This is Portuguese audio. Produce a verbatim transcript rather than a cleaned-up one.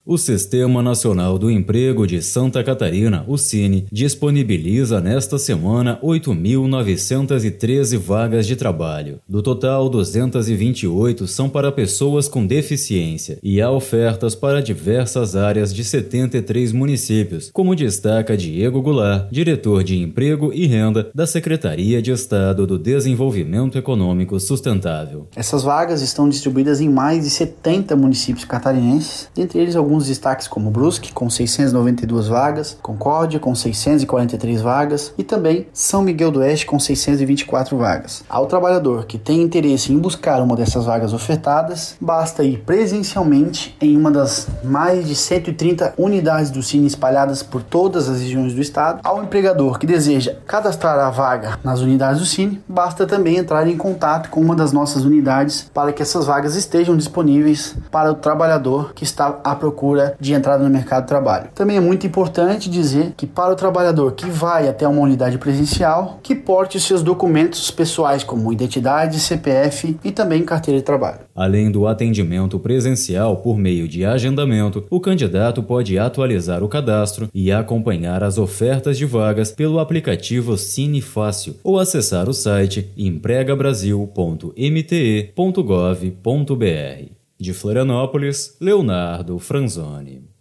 O Sistema Nacional do Emprego de Santa Catarina, o Sine, disponibiliza nesta semana oito mil novecentas e treze vagas de trabalho. Do total, duzentas e vinte e oito são para pessoas com deficiência e há ofertas para diversas áreas de setenta e três municípios, como destaca Diego Goulart, diretor de Emprego e Renda da Secretaria de Estado do Desenvolvimento Econômico Sustentável. Essas vagas estão distribuídas em mais de setenta municípios catarinenses, dentre eles alguns destaques como Brusque, com seiscentas e noventa e duas vagas, Concórdia, com seiscentas e quarenta e três vagas, e também São Miguel do Oeste, com seiscentas e vinte e quatro vagas. Ao trabalhador que tem interesse em buscar uma dessas vagas ofertadas, basta ir presencialmente em uma das mais de cento e trinta unidades do Sine espalhadas por todas as regiões do estado. Ao empregador que deseja cadastrar a vaga nas unidades do Sine, basta também entrar em contato com uma das nossas unidades para que essas vagas estejam disponíveis para o trabalhador que está à procura de entrada no mercado de trabalho. Também é muito importante dizer que para o trabalhador que vai até uma unidade presencial, que porte os seus documentos pessoais como identidade, C P F e também carteira de trabalho. Além do atendimento presencial por meio de agendamento, o candidato pode atualizar o cadastro e acompanhar as ofertas de vagas pelo aplicativo Sine Fácil ou acessar o site emprega brasil ponto m t e ponto gov ponto b r. De Florianópolis, Leonardo Franzoni.